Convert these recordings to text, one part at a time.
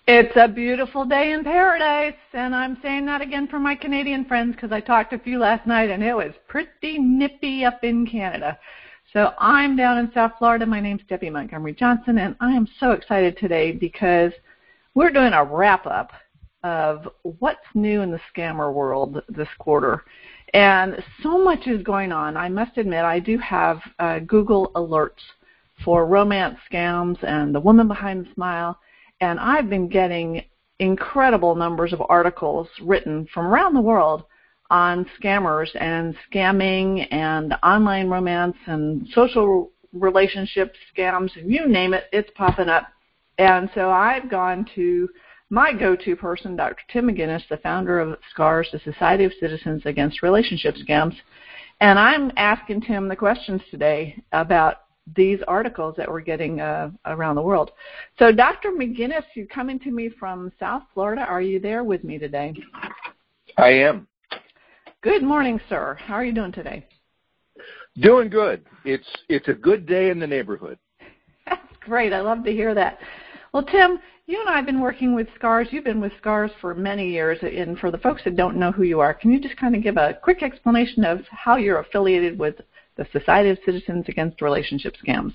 It's a beautiful day in paradise, and I'm saying that again for my Canadian friends because I talked to a few last night, and it was pretty nippy up in Canada. So I'm down in South Florida. My name's Debbie Montgomery Johnson, and I am so excited today because we're doing a wrap-up of what's new in the scammer world this quarter. And so much is going on. I must admit, I do have Google alerts for romance scams and the woman behind the smile. And I've been getting incredible numbers of articles written from around the world on scammers and scamming and online romance and social relationship scams. You name it, it's popping up. And so I've gone to my go-to person, Dr. Tim McGinnis, the founder of SCARS, the Society of Citizens Against Relationship Scams. And I'm asking Tim the questions today about these articles that we're getting around the world. So, Dr. McGinnis, you're coming to me from South Florida. Are you there with me today? I am. Good morning, sir. How are you doing today? Doing good. It's a good day in the neighborhood. That's great. I love to hear that. Well, Tim, you and I have been working with SCARS. You've been with SCARS for many years. And for the folks that don't know who you are, can you just kind of give a quick explanation of how you're affiliated with the Society of Citizens Against Relationship Scams?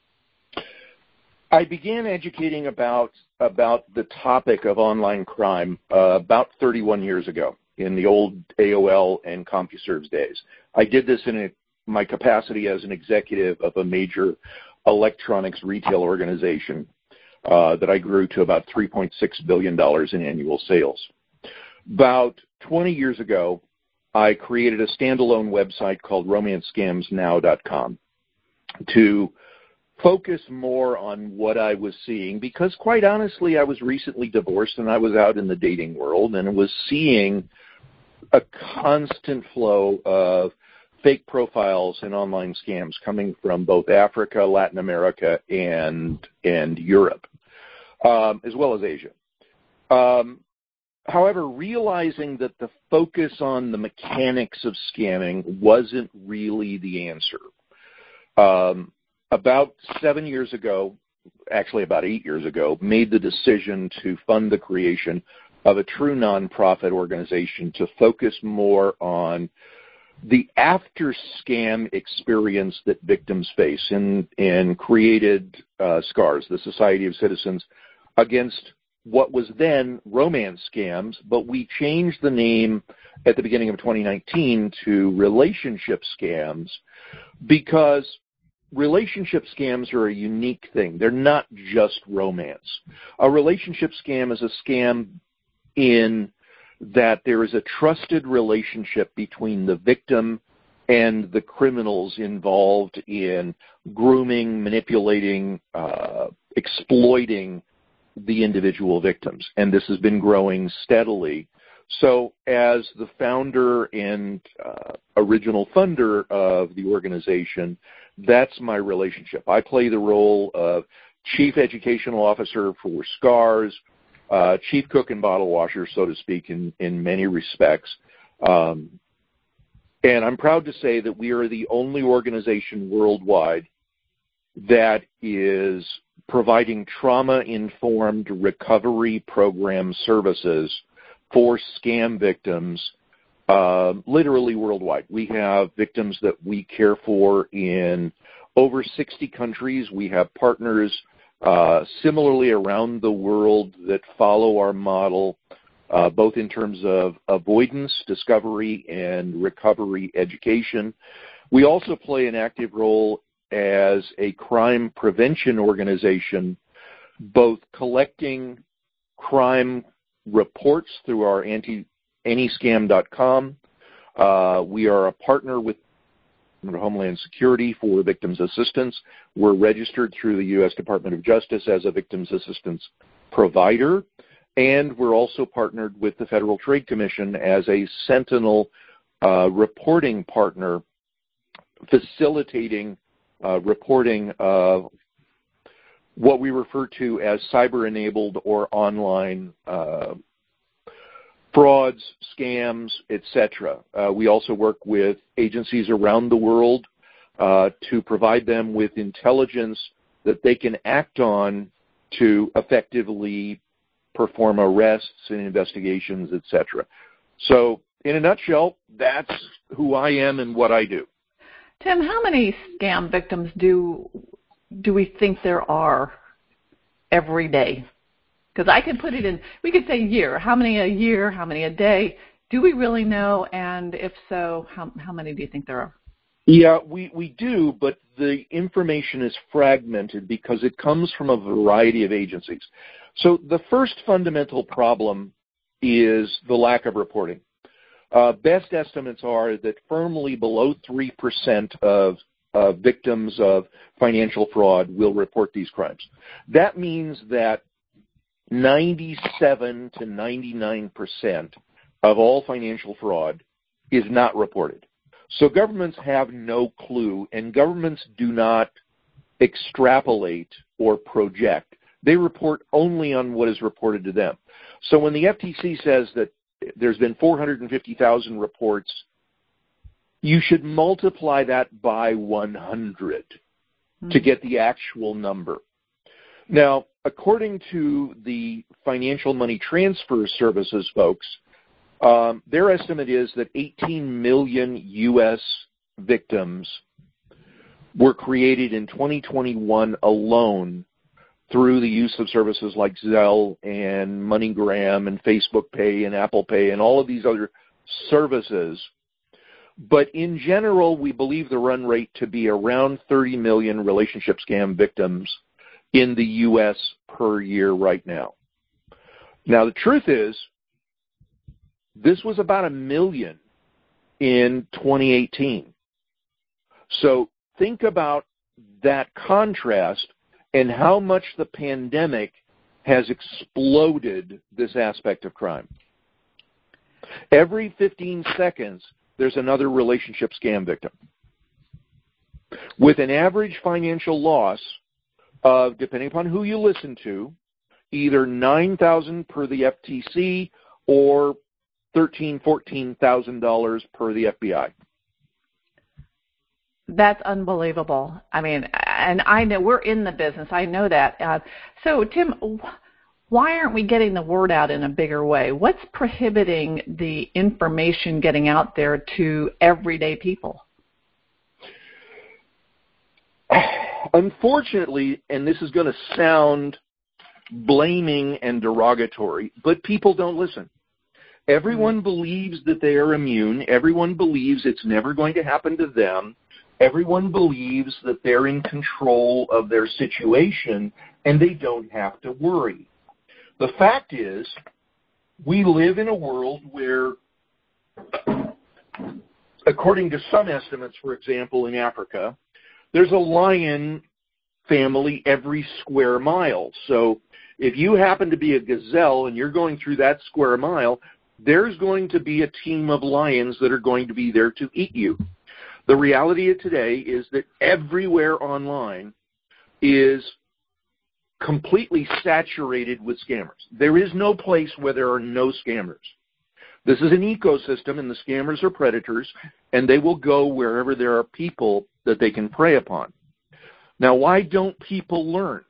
I began educating about the topic of online crime about 31 years ago in the old AOL and CompuServe days. I did this in my capacity as an executive of a major electronics retail organization that I grew to about $3.6 billion in annual sales. About 20 years ago, I created a standalone website called romancescamsnow.com to focus more on what I was seeing because, quite honestly, I was recently divorced and I was out in the dating world and was seeing a constant flow of fake profiles and online scams coming from both Africa, Latin America, and Europe, as well as Asia. However, realizing that the focus on the mechanics of scamming wasn't really the answer. About 7 years ago, actually about 8 years ago, made the decision to fund the creation of a true nonprofit organization to focus more on the after-scam experience that victims face and created SCARS, the Society of Citizens Against what was then romance scams, but we changed the name at the beginning of 2019 to relationship scams because relationship scams are a unique thing. They're not just romance. A relationship scam is a scam in that there is a trusted relationship between the victim and the criminals involved in grooming, manipulating, exploiting the individual victims, and this has been growing steadily. So as the founder and original funder of the organization, that's my relationship. I play the role of chief educational officer for SCARS, chief cook and bottle washer, so to speak, in many respects. And I'm proud to say that we are the only organization worldwide that is providing trauma-informed recovery program services for scam victims literally worldwide. We have victims that we care for in over 60 countries. We have partners similarly around the world that follow our model, both in terms of avoidance, discovery, and recovery education. We also play an active role as a crime prevention organization, both collecting crime reports through our Anyscam.com. We are a partner with Homeland Security for victims assistance. We're registered through the U.S. Department of Justice as a victims assistance provider, and we're also partnered with the Federal Trade Commission as a Sentinel reporting partner, facilitating reporting of what we refer to as cyber-enabled or online frauds, scams, etc. We also work with agencies around the world to provide them with intelligence that they can act on to effectively perform arrests and investigations, etc. So, in a nutshell, that's who I am and what I do. Tim, how many scam victims do we think there are every day? Because I could put it in, we could say year. How many a year? How many a day? Do we really know? And if so, how many do you think there are? Yeah, we do, but the information is fragmented because it comes from a variety of agencies. So the first fundamental problem is the lack of reporting. Best estimates are that firmly below 3% of victims of financial fraud will report these crimes. That means that 97 to 99% of all financial fraud is not reported. So governments have no clue, and governments do not extrapolate or project. They report only on what is reported to them. So when the FTC says that there's been 450,000 reports, you should multiply that by 100 to get the actual number. Now, according to the Financial Money Transfer Services folks, their estimate is that 18 million U.S. victims were created in 2021 alone through the use of services like Zelle and MoneyGram and Facebook Pay and Apple Pay and all of these other services. But in general, we believe the run rate to be around 30 million relationship scam victims in the U.S. per year right now. Now, the truth is, this was about 1 million in 2018. So think about that contrast and how much the pandemic has exploded this aspect of crime. Every 15 seconds, there's another relationship scam victim, with an average financial loss of, depending upon who you listen to, either $9,000 per the FTC or $13,000, $14,000 per the FBI. That's unbelievable. I mean, and I know we're in the business. I know that. So, Tim, why aren't we getting the word out in a bigger way? What's prohibiting the information getting out there to everyday people? Unfortunately, and this is going to sound blaming and derogatory, but people don't listen. Everyone believes that they are immune. Everyone believes it's never going to happen to them. Everyone believes that they're in control of their situation and they don't have to worry. The fact is, we live in a world where, according to some estimates, for example, in Africa, there's a lion family every square mile. So if you happen to be a gazelle and you're going through that square mile, there's going to be a team of lions that are going to be there to eat you. The reality of today is that everywhere online is completely saturated with scammers. There is no place where there are no scammers. This is an ecosystem, and the scammers are predators, and they will go wherever there are people that they can prey upon. Now, why don't people learn?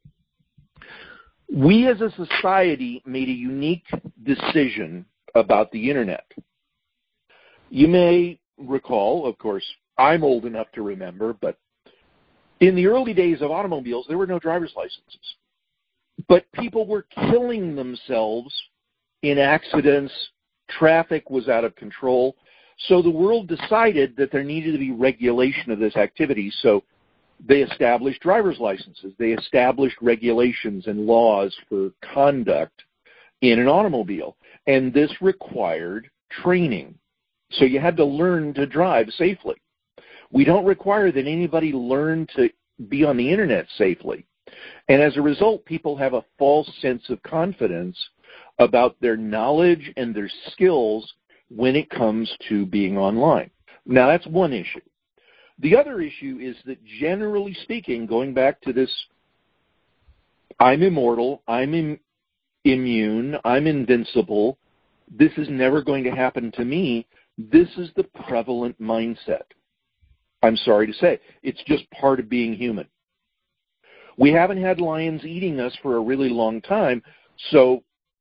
We as a society made a unique decision about the Internet. You may recall, of course, I'm old enough to remember, but in the early days of automobiles, there were no driver's licenses. But people were killing themselves in accidents. Traffic was out of control. So the world decided that there needed to be regulation of this activity. So they established driver's licenses. They established regulations and laws for conduct in an automobile. And this required training. So you had to learn to drive safely. We don't require that anybody learn to be on the Internet safely. And as a result, people have a false sense of confidence about their knowledge and their skills when it comes to being online. Now, that's one issue. The other issue is that, generally speaking, going back to this, I'm immortal, I'm immune, I'm invincible, this is never going to happen to me, this is the prevalent mindset. I'm sorry to say, it's just part of being human. We haven't had lions eating us for a really long time, so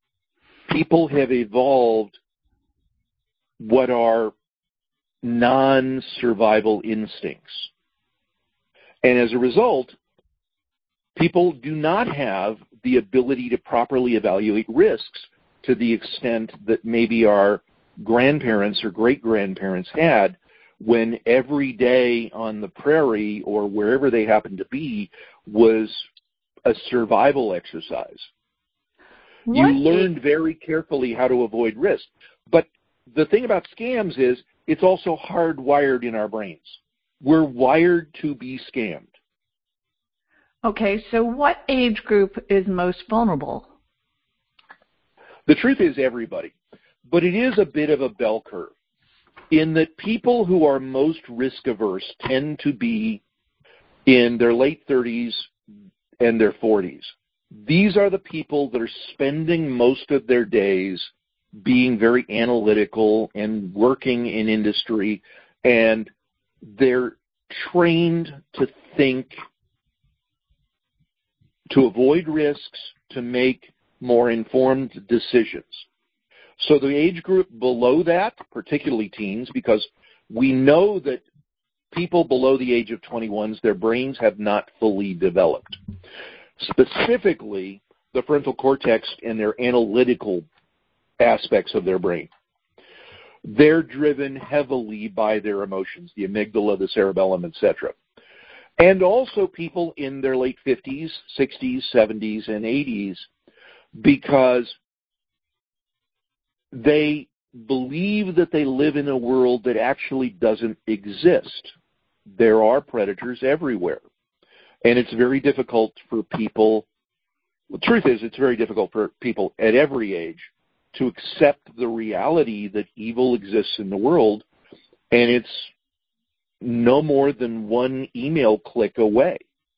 people have evolved what are non-survival instincts. And as a result, people do not have the ability to properly evaluate risks to the extent that maybe our grandparents or great-grandparents had, when every day on the prairie or wherever they happened to be was a survival exercise. You learned very carefully how to avoid risk. But the thing about scams is it's also hardwired in our brains. We're wired to be scammed. Okay, so what age group is most vulnerable? The truth is everybody. But it is a bit of a bell curve in that people who are most risk-averse tend to be in their late 30s and their 40s. These are the people that are spending most of their days being very analytical and working in industry, and they're trained to think, to avoid risks, to make more informed decisions. So the age group below that, particularly teens, because we know that people below the age of 21, their brains have not fully developed. Specifically, the frontal cortex and their analytical aspects of their brain. They're driven heavily by their emotions, the amygdala, the cerebellum, etc. And also people in their late 50s, 60s, 70s, and 80s, because they believe that they live in a world that actually doesn't exist. There are predators everywhere. And it's very difficult for people, the truth is it's very difficult for people at every age to accept the reality that evil exists in the world, and it's no more than one email click away.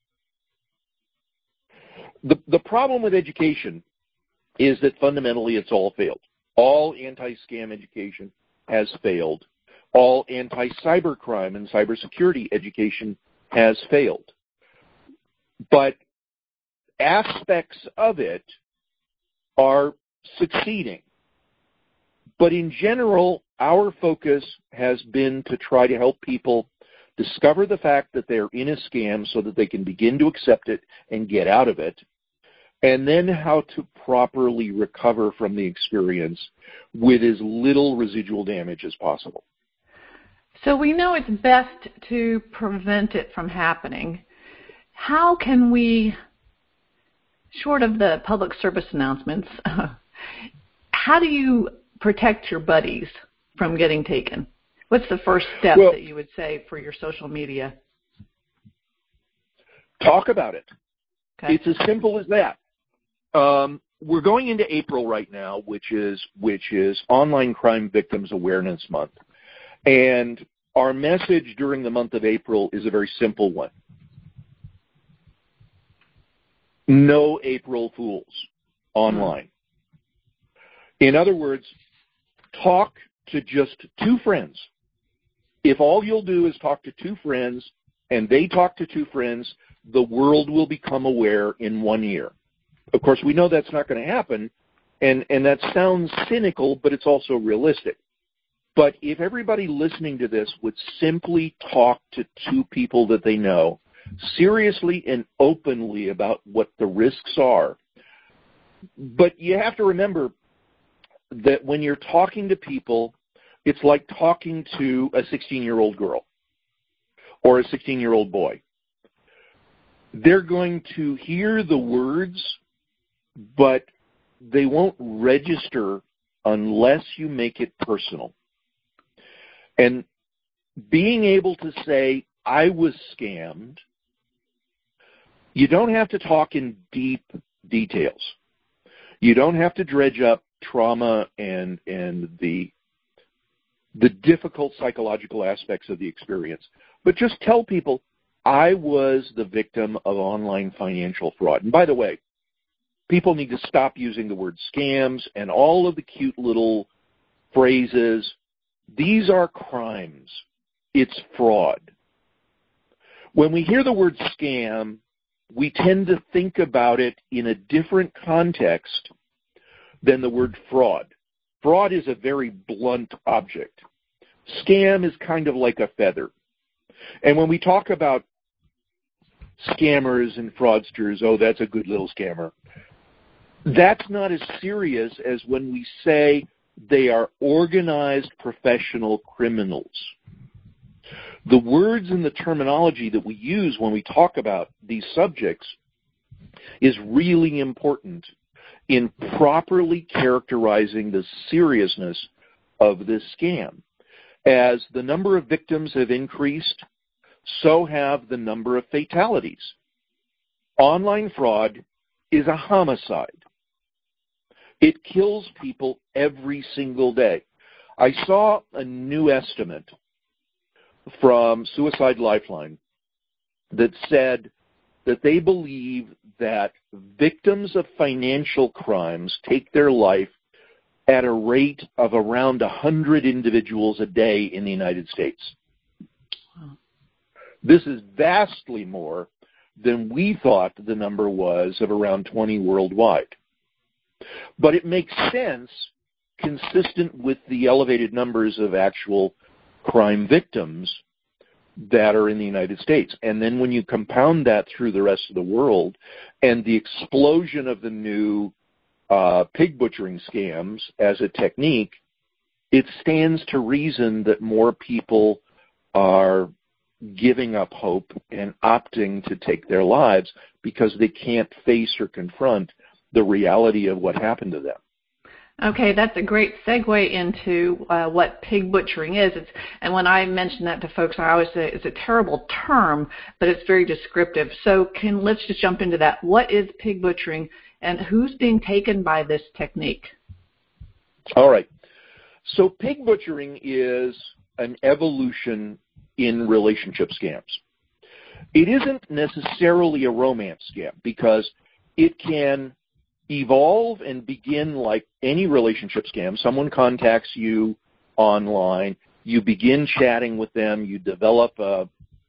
The problem with education is that fundamentally it's all failed. All anti-scam education has failed. All anti-cybercrime and cybersecurity education has failed. But aspects of it are succeeding. But in general, our focus has been to try to help people discover the fact that they're in a scam so that they can begin to accept it and get out of it, and then how to properly recover from the experience with as little residual damage as possible. So we know it's best to prevent it from happening. How can we, short of the public service announcements, how do you protect your buddies from getting taken? What's the first step that you would say for your social media? Talk about it. Okay. It's as simple as that. We're going into April right now, which is Online Crime Victims Awareness Month. And our message during the month of April is a very simple one. No April Fools online. In other words, talk to just two friends. If all you'll do is talk to two friends and they talk to two friends, the world will become aware in 1 year. Of course, we know that's not going to happen, and that sounds cynical, but it's also realistic. But if everybody listening to this would simply talk to two people that they know, seriously and openly about what the risks are. But you have to remember that when you're talking to people, it's like talking to a 16-year-old girl or a 16-year-old boy. They're going to hear the words, but they won't register unless you make it personal. And being able to say, I was scammed, you don't have to talk in deep details. You don't have to dredge up trauma and the difficult psychological aspects of the experience. But just tell people, I was the victim of online financial fraud. And by the way, people need to stop using the word scams and all of the cute little phrases. These are crimes. It's fraud. When we hear the word scam, we tend to think about it in a different context than the word fraud. Fraud is a very blunt object. Scam is kind of like a feather. And when we talk about scammers and fraudsters, oh, that's a good little scammer, that's not as serious as when we say they are organized professional criminals. The words and the terminology that we use when we talk about these subjects is really important in properly characterizing the seriousness of this scam. As the number of victims have increased, so have the number of fatalities. Online fraud is a homicide. It kills people every single day. I saw a new estimate from Suicide Lifeline that said that they believe that victims of financial crimes take their life at a rate of around 100 individuals a day in the United States. Wow. This is vastly more than we thought the number was of around 20 worldwide. But it makes sense consistent with the elevated numbers of actual crime victims that are in the United States. And then when you compound that through the rest of the world and the explosion of the new pig butchering scams as a technique, it stands to reason that more people are giving up hope and opting to take their lives because they can't face or confront the reality of what happened to them. Okay, that's a great segue into what pig butchering is. And when I mention that to folks, I always say it's a terrible term, but it's very descriptive. So let's just jump into that. What is pig butchering, and who's being taken by this technique? All right. So pig butchering is an evolution in relationship scams. It isn't necessarily a romance scam because it can evolve and begin like any relationship scam. Someone contacts you online, you begin chatting with them, you develop a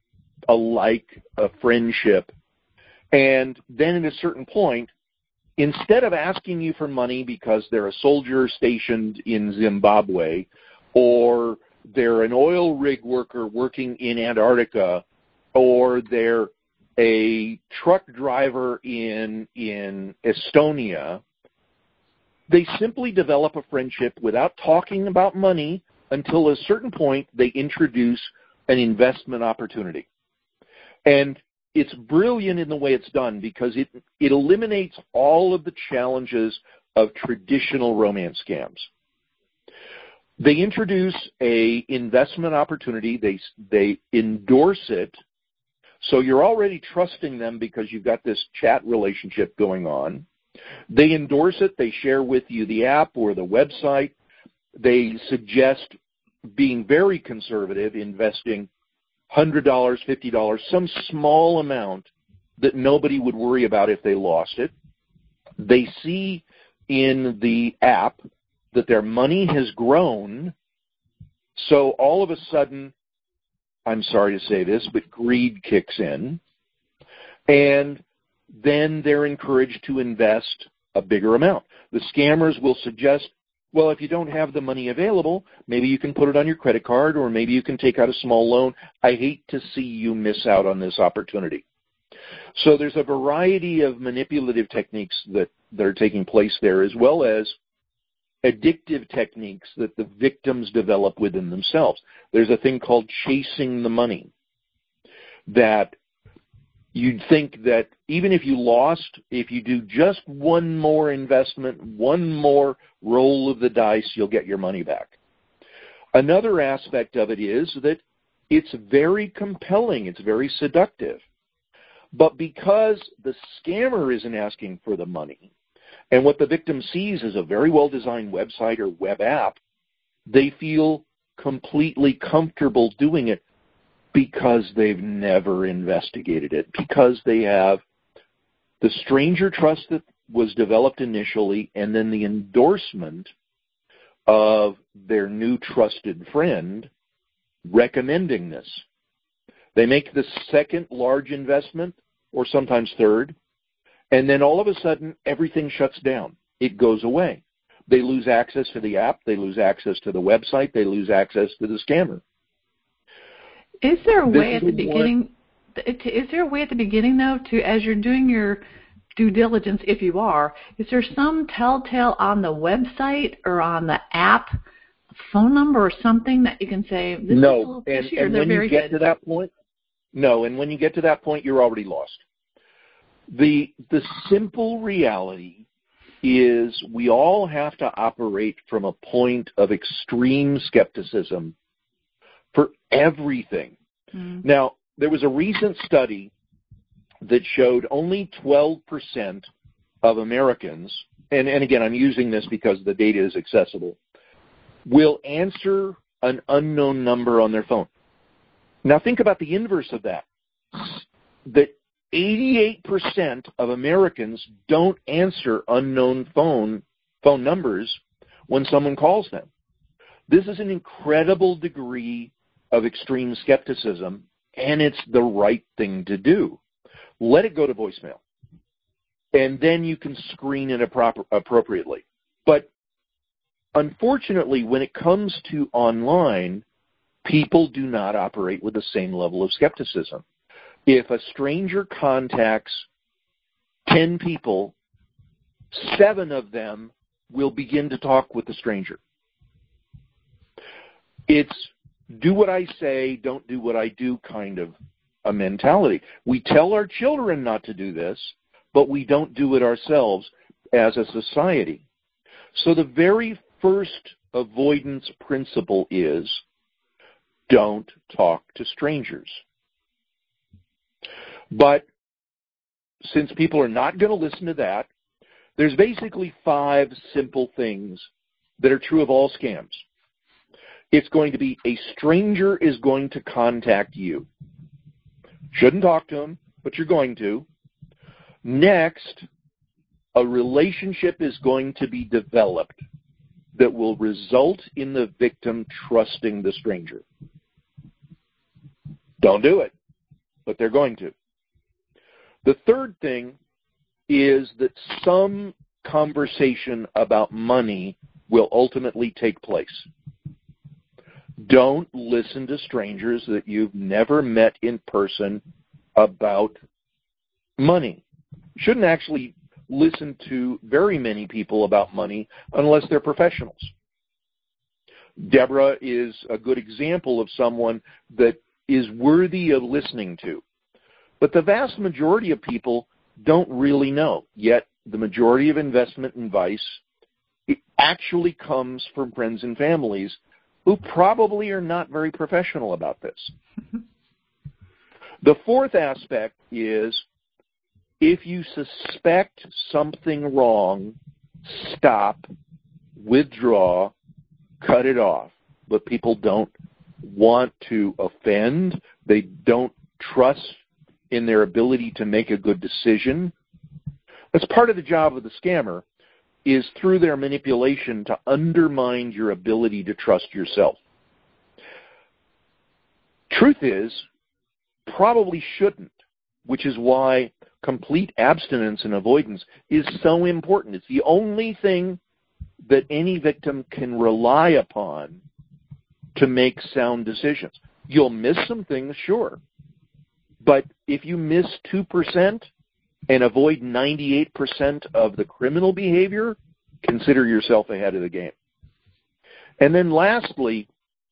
friendship, and then at a certain point, instead of asking you for money because they're a soldier stationed in Zimbabwe, or they're an oil rig worker working in Antarctica, or they're a truck driver in Estonia, they simply develop a friendship without talking about money until a certain point they introduce an investment opportunity. And it's brilliant in the way it's done because it eliminates all of the challenges of traditional romance scams. They introduce a investment opportunity. They endorse it. So you're already trusting them because you've got this chat relationship going on. They endorse it. They share with you the app or the website. They suggest being very conservative, investing $100, $50, some small amount that nobody would worry about if they lost it. They see in the app that their money has grown, so all of a sudden, I'm sorry to say this, but greed kicks in, and then they're encouraged to invest a bigger amount. The scammers will suggest, well, if you don't have the money available, maybe you can put it on your credit card, or maybe you can take out a small loan. I hate to see you miss out on this opportunity. So there's a variety of manipulative techniques that are taking place there, as well as addictive techniques that the victims develop within themselves. There's a thing called chasing the money, that you'd think that even if you lost, if you do just one more investment, one more roll of the dice, you'll get your money back. Another aspect of it is that it's very compelling, it's very seductive. But because the scammer isn't asking for the money, and what the victim sees is a very well-designed website or web app, they feel completely comfortable doing it because they've never investigated it, because they have the stranger trust that was developed initially and then the endorsement of their new trusted friend recommending this. They make the second large investment, or sometimes third, and then all of a sudden, everything shuts down. It goes away. They lose access to the app. They lose access to the website. They lose access to the scammer. Is there a way at the beginning? Is there a way at the beginning, though, to, as you're doing your due diligence, if you are, is there some telltale on the website or on the app, phone number or something that you can say, this is a little fishy, or they're very good? To that point, no, and when you get to that point, you're already lost. The simple reality is we all have to operate from a point of extreme skepticism for everything. Now, there was a recent study that showed only 12% of Americans, and again, I'm using this because the data is accessible, will answer an unknown number on their phone. Now, think about the inverse of that. That 88% of Americans don't answer unknown phone numbers when someone calls them. This is an incredible degree of extreme skepticism, and it's the right thing to do. Let it go to voicemail, and then you can screen it appropriately. But unfortunately, when it comes to online, people do not operate with the same level of skepticism. If a stranger contacts 10 people, 7 of them will begin to talk with the stranger. It's do what I say, don't do what I do kind of a mentality. We tell our children not to do this, but we don't do it ourselves as a society. So the very first avoidance principle is don't talk to strangers. But since people are not going to listen to that, there's basically 5 simple things that are true of all scams. It's going to be a stranger is going to contact you. Shouldn't talk to them, but you're going to. Next, a relationship is going to be developed that will result in the victim trusting the stranger. Don't do it, but they're going to. The third thing is that some conversation about money will ultimately take place. Don't listen to strangers that you've never met in person about money. You shouldn't actually listen to very many people about money unless they're professionals. Deborah is a good example of someone that is worthy of listening to. But the vast majority of people don't really know. Yet the majority of investment advice actually comes from friends and families who probably are not very professional about this. The fourth aspect is if you suspect something wrong, stop, withdraw, cut it off. But people don't want to offend. They don't trust in their ability to make a good decision. That's part of the job of the scammer, is through their manipulation to undermine your ability to trust yourself. Truth is, probably shouldn't, which is why complete abstinence and avoidance is so important. It's the only thing that any victim can rely upon to make sound decisions. You'll miss some things, sure, but if you miss 2%, and avoid 98% of the criminal behavior, consider yourself ahead of the game. And then lastly,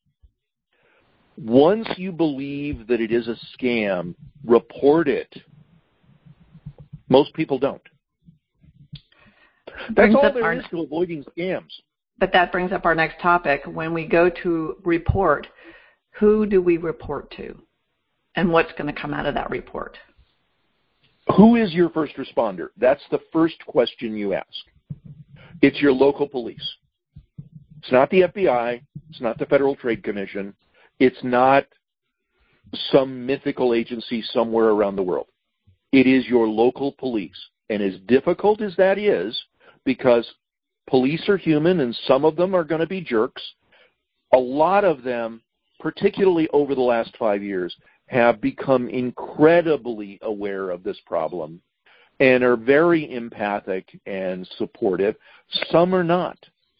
once you believe that it is a scam, report it. Most people don't. That's all there is to avoiding scams. But that brings up our next topic. When we go to report, who do we report to? And what's going to come out of that report? Who is your first responder? That's the first question you ask. It's your local police. It's not the FBI. It's not the Federal Trade Commission. It's not some mythical agency somewhere around the world. It is your local police. And as difficult as that is, because police are human and some of them are going to be jerks, a lot of them, particularly over the last 5 years, have become incredibly aware of this problem and are very empathic and supportive. Some are not.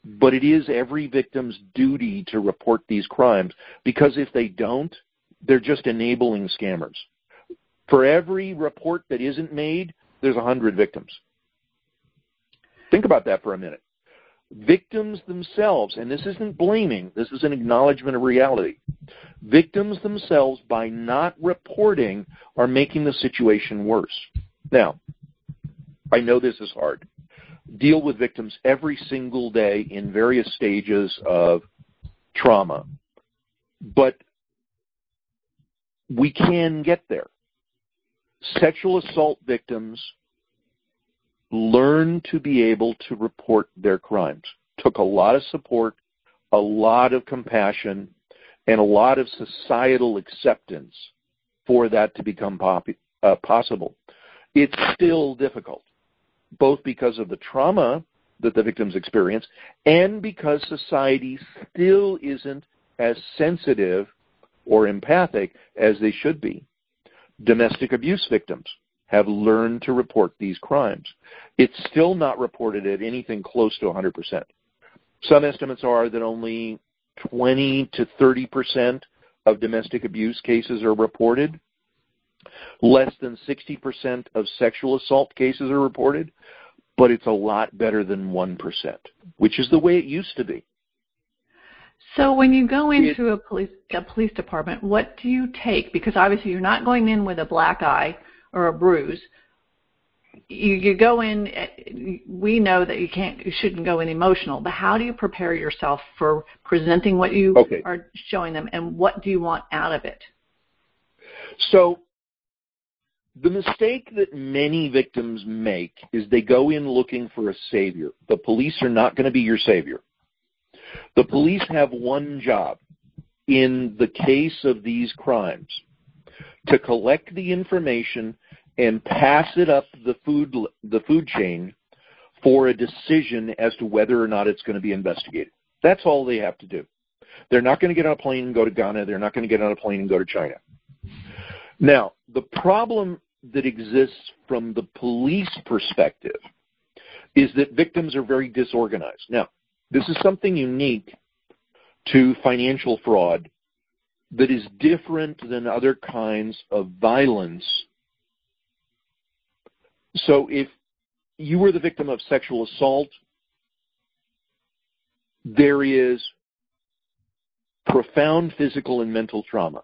but it is every victim's duty to report these crimes, because if they don't, they're just enabling scammers. For every report that isn't made, there's 100 victims. Think about that for a minute. Victims themselves, and this isn't blaming, this is an acknowledgement of reality. Victims themselves, by not reporting, are making the situation worse. Now, I know this is hard. Deal with victims every single day in various stages of trauma, but we can get there. Sexual assault victims learn to be able to report their crimes. Took a lot of support, a lot of compassion, and a lot of societal acceptance for that to become possible. It's still difficult, both because of the trauma that the victims experience and because society still isn't as sensitive or empathic as they should be. Domestic abuse victims have learned to report these crimes. It's still not reported at anything close to 100%. Some estimates are that only 20 to 30% of domestic abuse cases are reported. Less than 60% of sexual assault cases are reported, but it's a lot better than 1%, which is the way it used to be. So when you go into a police department, what do you take? Because obviously you're not going in with a black eye or a bruise. You go in, we know that you shouldn't go in emotional, but how do you prepare yourself for presenting what you are showing them, and what do you want out of it? So the mistake that many victims make is they go in looking for a savior. The police are not going to be your savior. The police have one job in the case of these crimes: to collect the information and pass it up the food chain for a decision as to whether or not it's going to be investigated. That's all they have to do. They're not going to get on a plane and go to Ghana. They're not going to get on a plane and go to China. Now, the problem that exists from the police perspective is that victims are very disorganized. Now, this is something unique to financial fraud that is different than other kinds of violence. So if you were the victim of sexual assault, there is profound physical and mental trauma.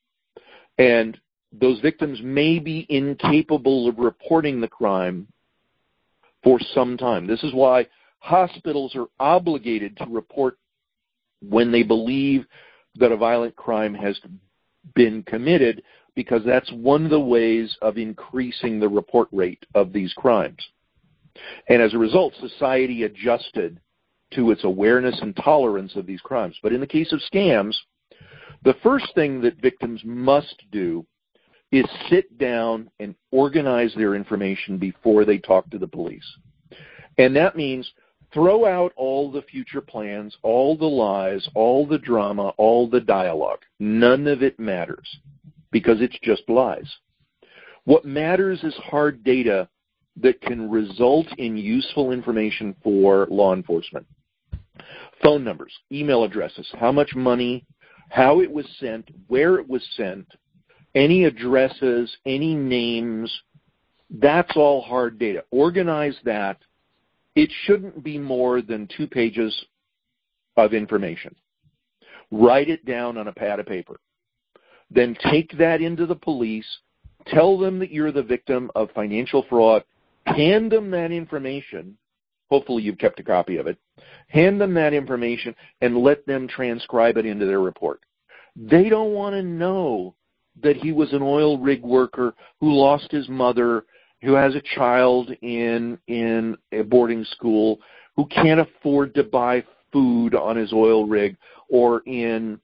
And those victims may be incapable of reporting the crime for some time. This is why hospitals are obligated to report when they believe that a violent crime has been committed, because that's one of the ways of increasing the report rate of these crimes. And as a result, society adjusted to its awareness and tolerance of these crimes. But in the case of scams, the first thing that victims must do is sit down and organize their information before they talk to the police. And that means throw out all the future plans, all the lies, all the drama, all the dialogue. None of it matters, because it's just lies. What matters is hard data that can result in useful information for law enforcement. Phone numbers, email addresses, how much money, how it was sent, where it was sent, any addresses, any names. That's all hard data. Organize that. It shouldn't be more than 2 pages of information. Write it down on a pad of paper. Then take that into the police, tell them that you're the victim of financial fraud, hand them that information. Hopefully you've kept a copy of it. Hand them that information and let them transcribe it into their report. They don't want to know that he was an oil rig worker who lost his mother, who has a child in a boarding school, who can't afford to buy food on his oil rig, or in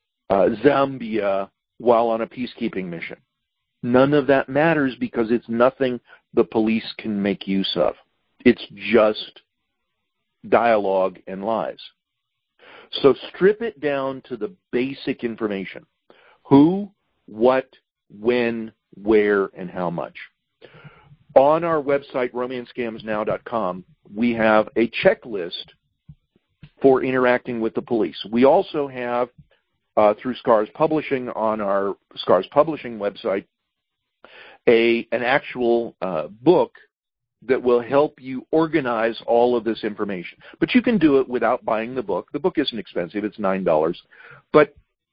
Zambia while on a peacekeeping mission. None of that matters, because it's nothing the police can make use of. It's just dialogue and lies. So strip it down to the basic information: who, what, when, where, and how much. On our website, romancescamsnow.com, we have a checklist for interacting with the police. We also have, through Scars Publishing on our Scars Publishing website, an actual book that will help you organize all of this information. But you can do it without buying the book. The book isn't expensive. It's $9. But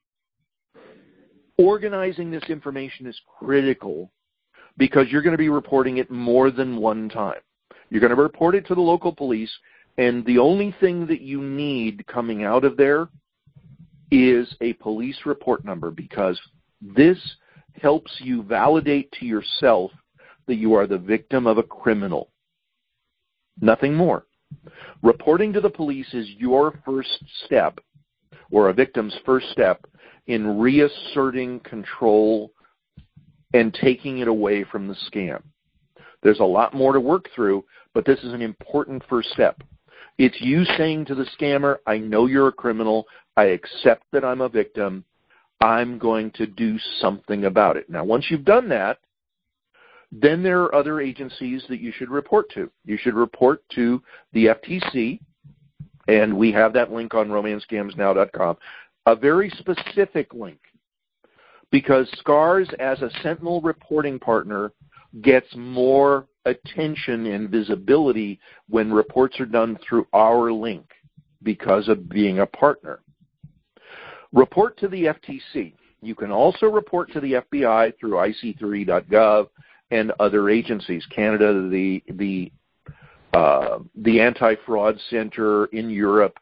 organizing this information is critical because you're going to be reporting it more than one time. You're going to report it to the local police, and the only thing that you need coming out of there is a police report number, because this helps you validate to yourself that you are the victim of a criminal. Nothing more. Reporting to the police is your first step, or a victim's first step, in reasserting control and taking it away from the scam. There's a lot more to work through, but this is an important first step. It's you saying to the scammer, I know you're a criminal, I accept that I'm a victim, I'm going to do something about it. Now, once you've done that, then there are other agencies that you should report to. You should report to the FTC, and we have that link on romanscamsnow.com, a very specific link, because SCARS, as a Sentinel reporting partner, gets more attention and visibility when reports are done through our link because of being a partner. Report to the FTC. You can also report to the FBI through ic3.gov and other agencies. Canada, the Anti-Fraud Center in Europe,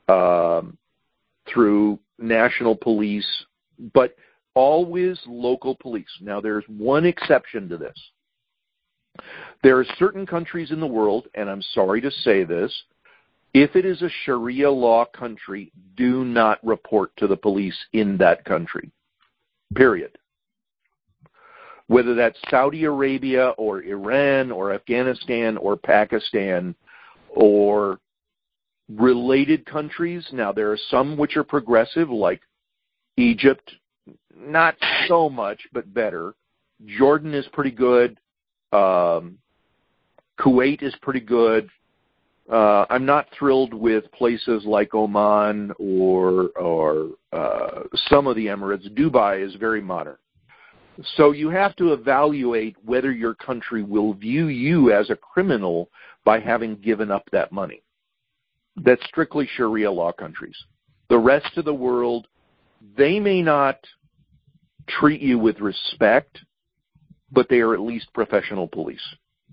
through national police, but always local police. Now, there's one exception to this. There are certain countries in the world, and I'm sorry to say this, if it is a Sharia law country, do not report to the police in that country, period. Whether that's Saudi Arabia or Iran or Afghanistan or Pakistan or related countries. Now, there are some which are progressive, like Egypt, not so much, but better. Jordan is pretty good. Kuwait is pretty good. I'm not thrilled with places like Oman or some of the Emirates. Dubai is very modern. So you have to evaluate whether your country will view you as a criminal by having given up that money. That's strictly Sharia law countries. The rest of the world, they may not treat you with respect, but they are at least professional police.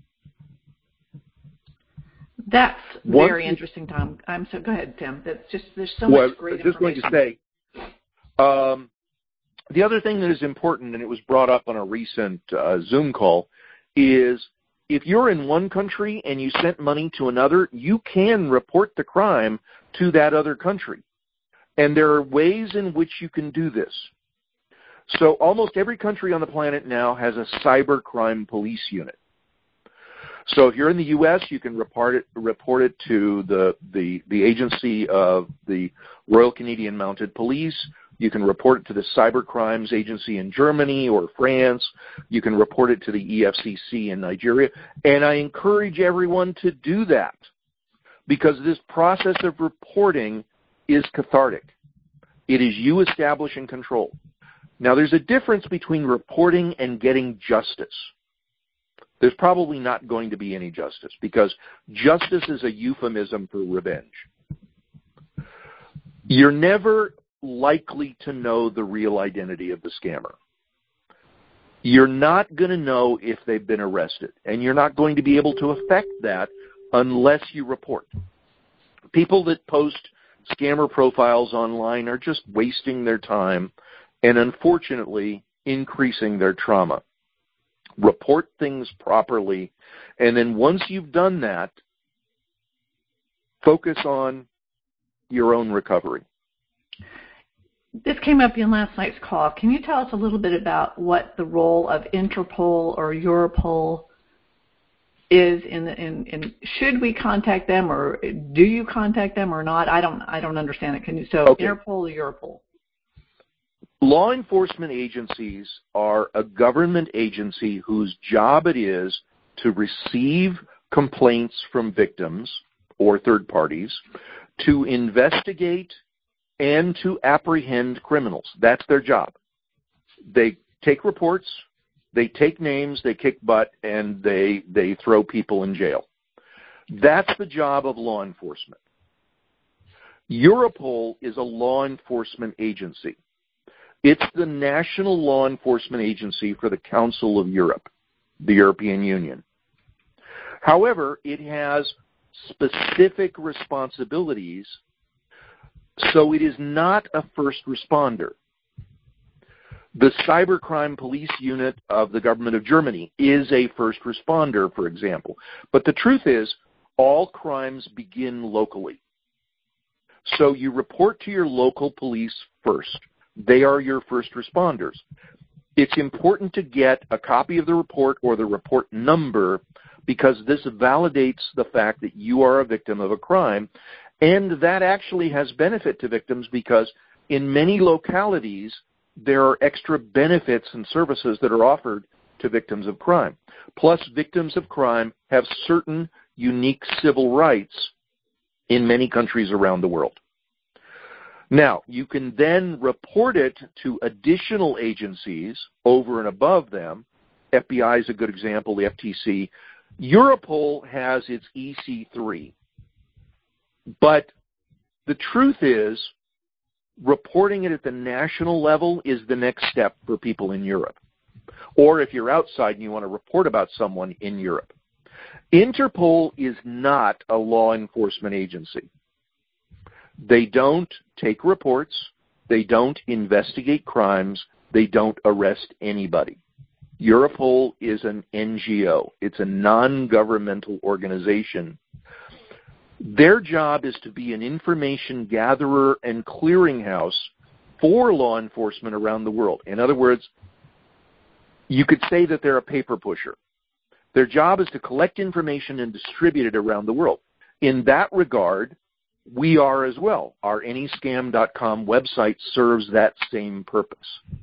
That's very interesting, Tom. Go ahead, Tim. That's just, there's so much great information. I was just going to say, the other thing that is important, and it was brought up on a recent Zoom call, is if you're in one country and you sent money to another, you can report the crime to that other country. And there are ways in which you can do this. So almost every country on the planet now has a cybercrime police unit. So if you're in the U.S., you can report it to the agency of the Royal Canadian Mounted Police. You can report it to the Cybercrimes Agency in Germany or France. You can report it to the EFCC in Nigeria. And I encourage everyone to do that, because this process of reporting is cathartic. It is you establishing control. Now, there's a difference between reporting and getting justice. There's probably not going to be any justice, because justice is a euphemism for revenge. You're never likely to know the real identity of the scammer. You're not going to know if they've been arrested, and you're not going to be able to affect that unless you report. People that post scammer profiles online are just wasting their time and, unfortunately, increasing their trauma. Report things properly, and then once you've done that, focus on your own recovery. This came up in last night's call. Can you tell us a little bit about what the role of Interpol or Europol is in should we contact them, or do you contact them or not? I don't understand it. Can you? So okay. Interpol or Europol? Law enforcement agencies are a government agency whose job it is to receive complaints from victims or third parties, to investigate and to apprehend criminals. That's their job. They take reports, they take names, they kick butt, and they throw people in jail. That's the job of law enforcement. Europol is a law enforcement agency. It's the national law enforcement agency for the Council of Europe, the European Union. However, it has specific responsibilities, so it is not a first responder. The cybercrime police unit of the government of Germany is a first responder, for example. But the truth is, all crimes begin locally. So you report to your local police first. They are your first responders. It's important to get a copy of the report or the report number because this validates the fact that you are a victim of a crime. And that actually has benefit to victims because in many localities, there are extra benefits and services that are offered to victims of crime. Plus, victims of crime have certain unique civil rights in many countries around the world. Now, you can then report it to additional agencies over and above them. FBI is a good example, the FTC. Europol has its EC3. But the truth is, reporting it at the national level is the next step for people in Europe. Or if you're outside and you want to report about someone in Europe. Interpol is not a law enforcement agency. They don't take reports. They don't investigate crimes. They don't arrest anybody. Europol is an NGO. It's a non-governmental organization. Their job is to be an information gatherer and clearinghouse for law enforcement around the world. In other words, you could say that they're a paper pusher. Their job is to collect information and distribute it around the world. In that regard, we are as well. Our Anyscam.com website serves that same purpose.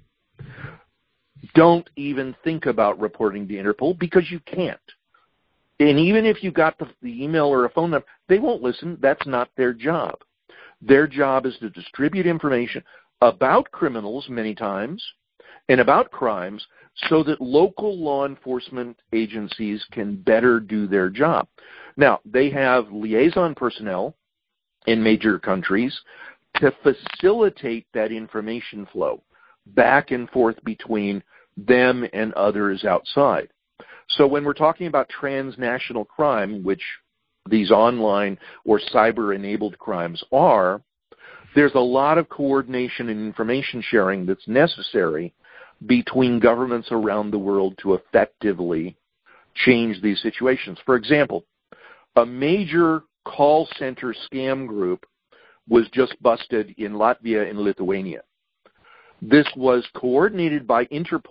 Don't even think about reporting to Interpol because you can't. And even if you got the email or a phone number, they won't listen. That's not their job. Their job is to distribute information about criminals many times and about crimes so that local law enforcement agencies can better do their job. Now, they have liaison personnel in major countries to facilitate that information flow back and forth between them and others outside. So when we're talking about transnational crime, which these online or cyber-enabled crimes are, there's a lot of coordination and information sharing that's necessary between governments around the world to effectively change these situations. For example, a major call center scam group was just busted in Latvia and Lithuania. This was coordinated by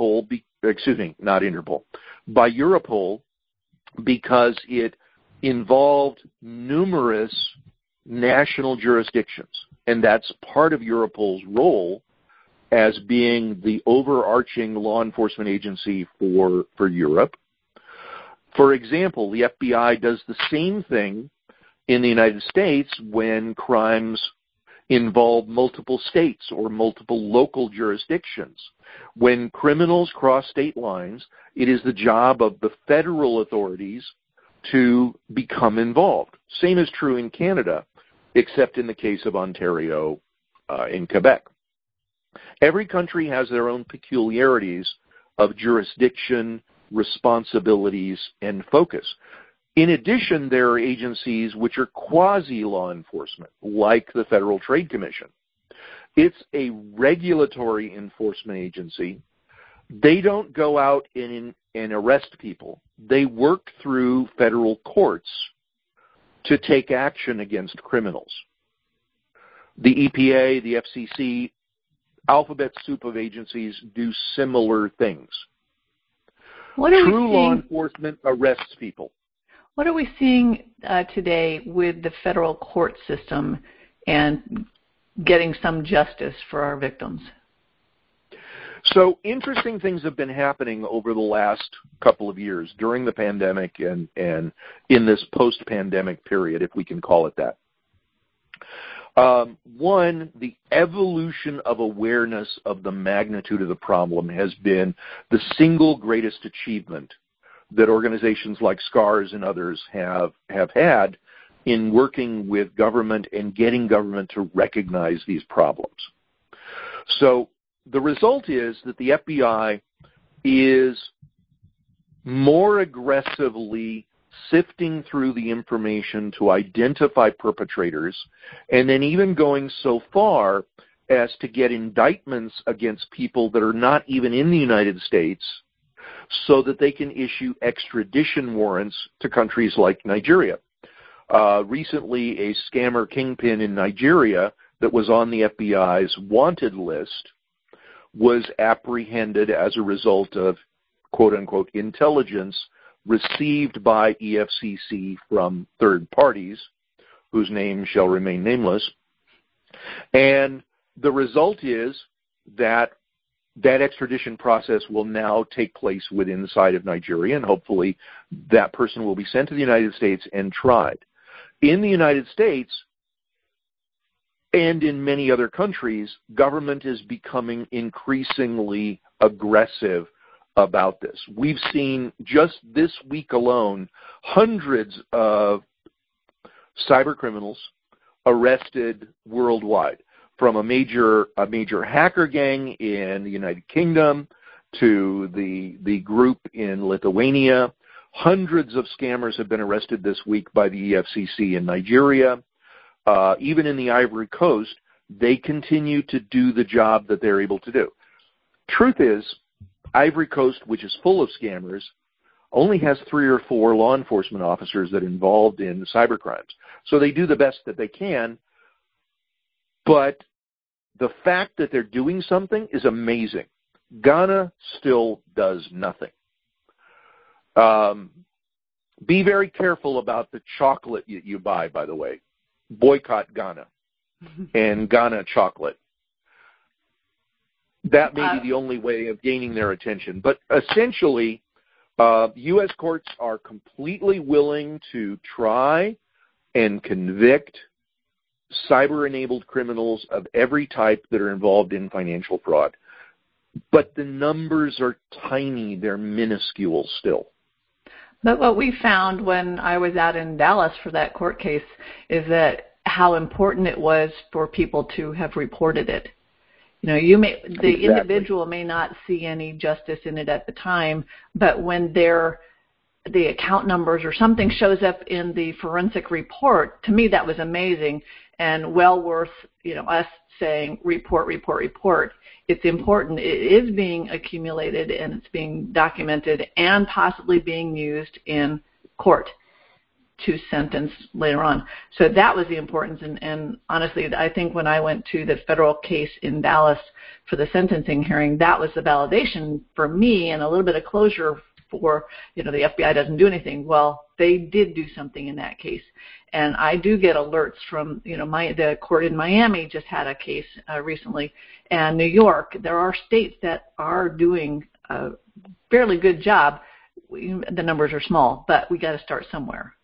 by Europol because it involved numerous national jurisdictions. And that's part of Europol's role as being the overarching law enforcement agency for Europe. For example, the FBI does the same thing in the United States when crimes involve multiple states or multiple local jurisdictions. When criminals cross state lines, it is the job of the federal authorities to become involved. Same is true in Canada, except in the case of Ontario in Quebec. Every country has their own peculiarities of jurisdiction, responsibilities, and focus. In addition, there are agencies which are quasi-law enforcement, like the Federal Trade Commission. It's a regulatory enforcement agency. They don't go out and arrest people. They work through federal courts to take action against criminals. The EPA, the FCC, alphabet soup of agencies do similar things. True law enforcement arrests people. What are we seeing today with the federal court system and getting some justice for our victims? So interesting things have been happening over the last couple of years during the pandemic and in this post-pandemic period, if we can call it that. One, the evolution of awareness of the magnitude of the problem has been the single greatest achievement that organizations like SCARS and others have had in working with government and getting government to recognize these problems. So the result is that the FBI is more aggressively sifting through the information to identify perpetrators, and then even going so far as to get indictments against people that are not even in the United States so that they can issue extradition warrants to countries like Nigeria. Recently, a scammer kingpin in Nigeria that was on the FBI's wanted list was apprehended as a result of quote-unquote intelligence received by EFCC from third parties, whose names shall remain nameless. And the result is that that extradition process will now take place inside of Nigeria, and hopefully that person will be sent to the United States and tried. In the United States, and in many other countries, government is becoming increasingly aggressive about this. We've seen just this week alone hundreds of cyber criminals arrested worldwide, from a major hacker gang in the United Kingdom to the group in Lithuania. Hundreds of scammers have been arrested this week by the EFCC in Nigeria. Even in the Ivory Coast, they continue to do the job that they're able to do. Truth is, Ivory Coast, which is full of scammers, only has 3 or 4 law enforcement officers that are involved in cyber crimes. So they do the best that they can, but the fact that they're doing something is amazing. Ghana still does nothing. Be very careful about the chocolate you buy, by the way. Boycott Ghana and Ghana chocolate. That may be the only way of gaining their attention. But essentially, U.S. courts are completely willing to try and convict cyber-enabled criminals of every type that are involved in financial fraud. But the numbers are tiny. They're minuscule still. But what we found when I was out in Dallas for that court case is that how important it was for people to have reported it. You know, the individual may not see any justice in it at the time, but when the account numbers or something shows up in the forensic report, to me that was amazing and well worth, us saying report. It's important. It is being accumulated and it's being documented and possibly being used in court to sentence later on. So that was the importance. And honestly, I think when I went to the federal case in Dallas for the sentencing hearing, that was the validation for me and a little bit of closure for, the FBI doesn't do anything. Well, they did do something in that case. And I do get alerts from, the court in Miami just had a case recently, and New York. There are states that are doing a fairly good job. The numbers are small, but we got to start somewhere.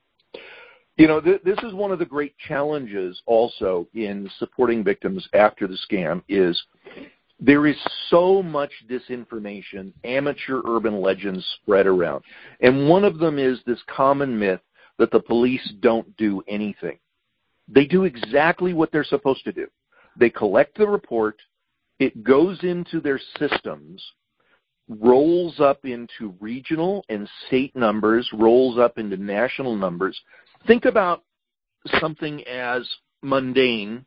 This is one of the great challenges also in supporting victims after the scam is there is so much disinformation, amateur urban legends spread around. And one of them is this common myth that the police don't do anything. They do exactly what they're supposed to do. They collect the report, it goes into their systems, rolls up into regional and state numbers, rolls up into national numbers. Think about something as mundane,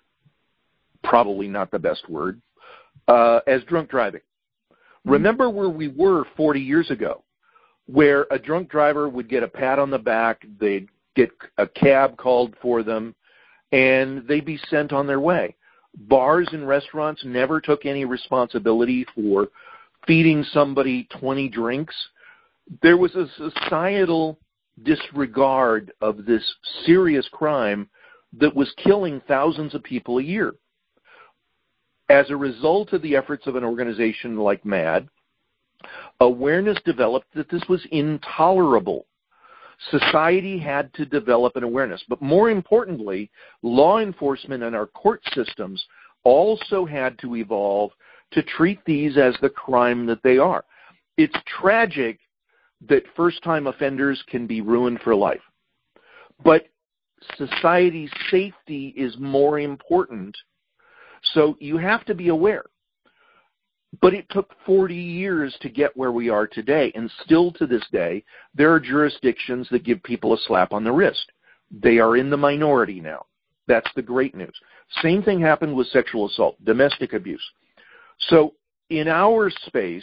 probably not the best word, as drunk driving. Remember where we were 40 years ago, where a drunk driver would get a pat on the back, they'd get a cab called for them, and they'd be sent on their way. Bars and restaurants never took any responsibility for feeding somebody 20 drinks. There was a societal disregard of this serious crime that was killing thousands of people a year. As a result of the efforts of an organization like MAD, awareness developed that this was intolerable. Society had to develop an awareness. But more importantly, law enforcement and our court systems also had to evolve to treat these as the crime that they are. It's tragic that first-time offenders can be ruined for life. But society's safety is more important, so you have to be aware. But it took 40 years to get where we are today, and still to this day, there are jurisdictions that give people a slap on the wrist. They are in the minority now. That's the great news. Same thing happened with sexual assault, domestic abuse. So in our space,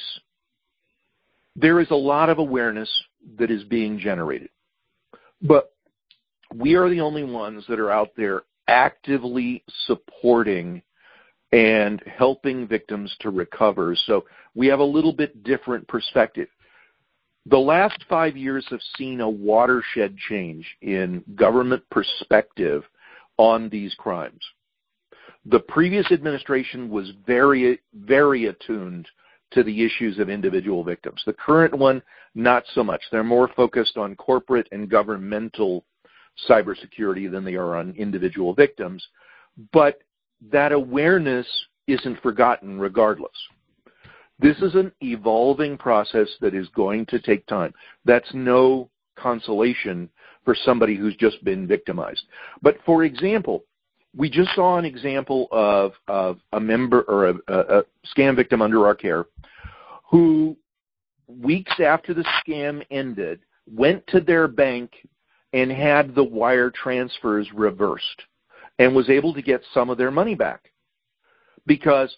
there is a lot of awareness that is being generated. But we are the only ones that are out there actively supporting and helping victims to recover. So we have a little bit different perspective. The last 5 years have seen a watershed change in government perspective on these crimes. The previous administration was very, very attuned to the issues of individual victims. The current one, not so much. They're more focused on corporate and governmental cybersecurity than they are on individual victims. But that awareness isn't forgotten regardless. This is an evolving process that is going to take time. That's no consolation for somebody who's just been victimized. But for example, we just saw an example of a member or a scam victim under our care who, weeks after the scam ended, went to their bank and had the wire transfers reversed and was able to get some of their money back. Because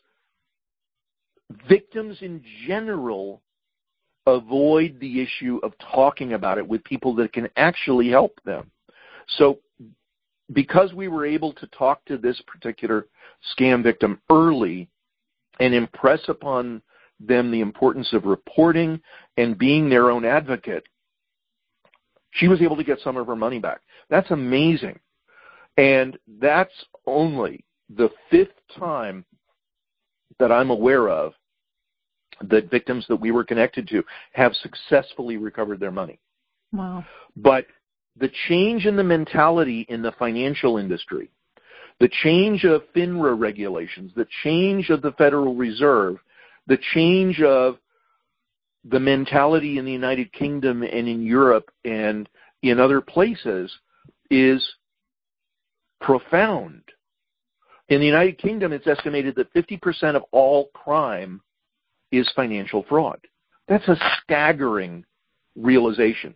victims in general avoid the issue of talking about it with people that can actually help them. So because we were able to talk to this particular scam victim early and impress upon them the importance of reporting and being their own advocate, she was able to get some of her money back. That's amazing. And that's only the 5th time that I'm aware of that victims that we were connected to have successfully recovered their money. Wow. But the change in the mentality in the financial industry, the change of FINRA regulations, the change of the Federal Reserve, the change of the mentality in the United Kingdom and in Europe and in other places is profound. In the United Kingdom, it's estimated that 50% of all crime is financial fraud. That's a staggering realization.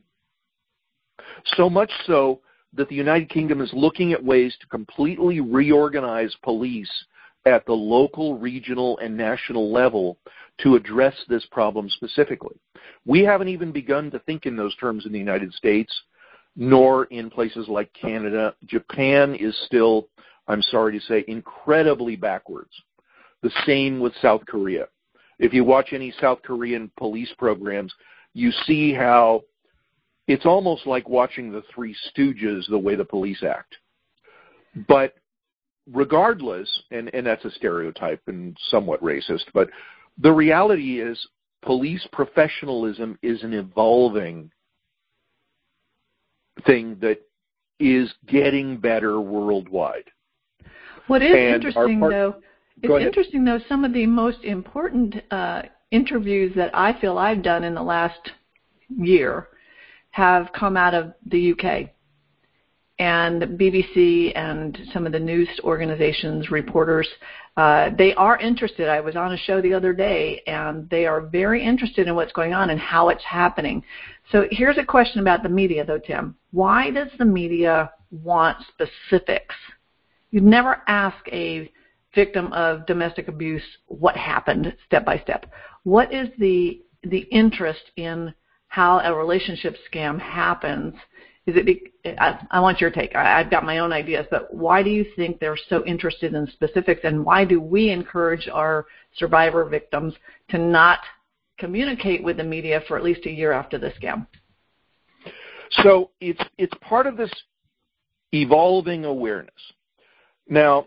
So much so that the United Kingdom is looking at ways to completely reorganize police at the local, regional, and national level to address this problem specifically. We haven't even begun to think in those terms in the United States, nor in places like Canada. Japan is still, I'm sorry to say, incredibly backwards. The same with South Korea. If you watch any South Korean police programs, you see how it's almost like watching the Three Stooges, the way the police act. But regardless, and that's a stereotype and somewhat racist, but the reality is police professionalism is an evolving thing that is getting better worldwide. What is interesting, though, some of the most important interviews that I feel I've done in the last year have come out of the UK. And BBC and some of the news organizations, reporters, they are interested. I was on a show the other day, and they are very interested in what's going on and how it's happening. So here's a question about the media, though, Tim. Why does the media want specifics? You'd never ask a victim of domestic abuse what happened step by step. What is the interest in how a relationship scam happens? I want your take. I've got my own ideas, but why do you think they're so interested in specifics, and why do we encourage our survivor victims to not communicate with the media for at least a year after the scam? So it's part of this evolving awareness. Now,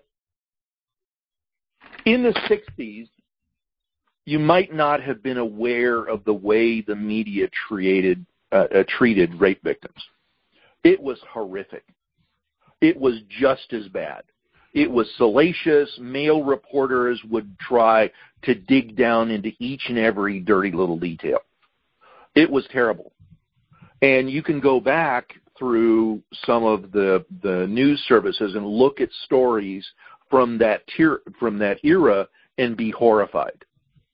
in the 60s, you might not have been aware of the way the media treated rape victims. It was horrific. It was just as bad. It was salacious. Male reporters would try to dig down into each and every dirty little detail. It was terrible. And you can go back through some of the news services and look at stories from that era and be horrified.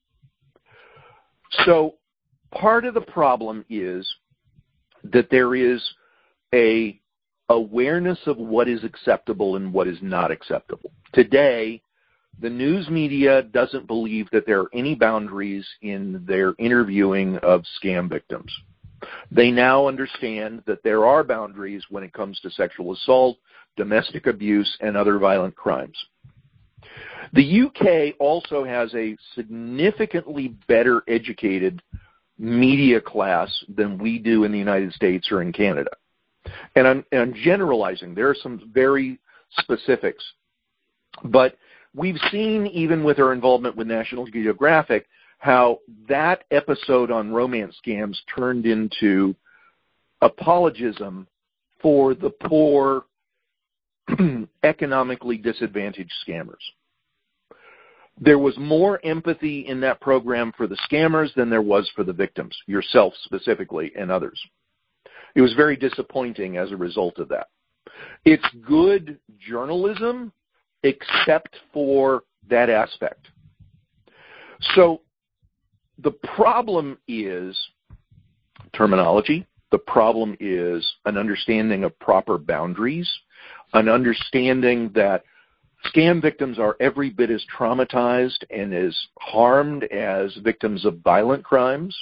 So part of the problem is that there is a awareness of what is acceptable and what is not acceptable. Today, the news media doesn't believe that there are any boundaries in their interviewing of scam victims. They now understand that there are boundaries when it comes to sexual assault, domestic abuse, and other violent crimes. The UK also has a significantly better educated media class than we do in the United States or in Canada. And I'm generalizing. There are some very specifics. But we've seen, even with our involvement with National Geographic, how that episode on romance scams turned into apologism for the poor, economically disadvantaged scammers. There was more empathy in that program for the scammers than there was for the victims, yourself specifically and others. It was very disappointing as a result of that. It's good journalism, except for that aspect. So the problem is terminology. The problem is an understanding of proper boundaries, an understanding that scam victims are every bit as traumatized and as harmed as victims of violent crimes.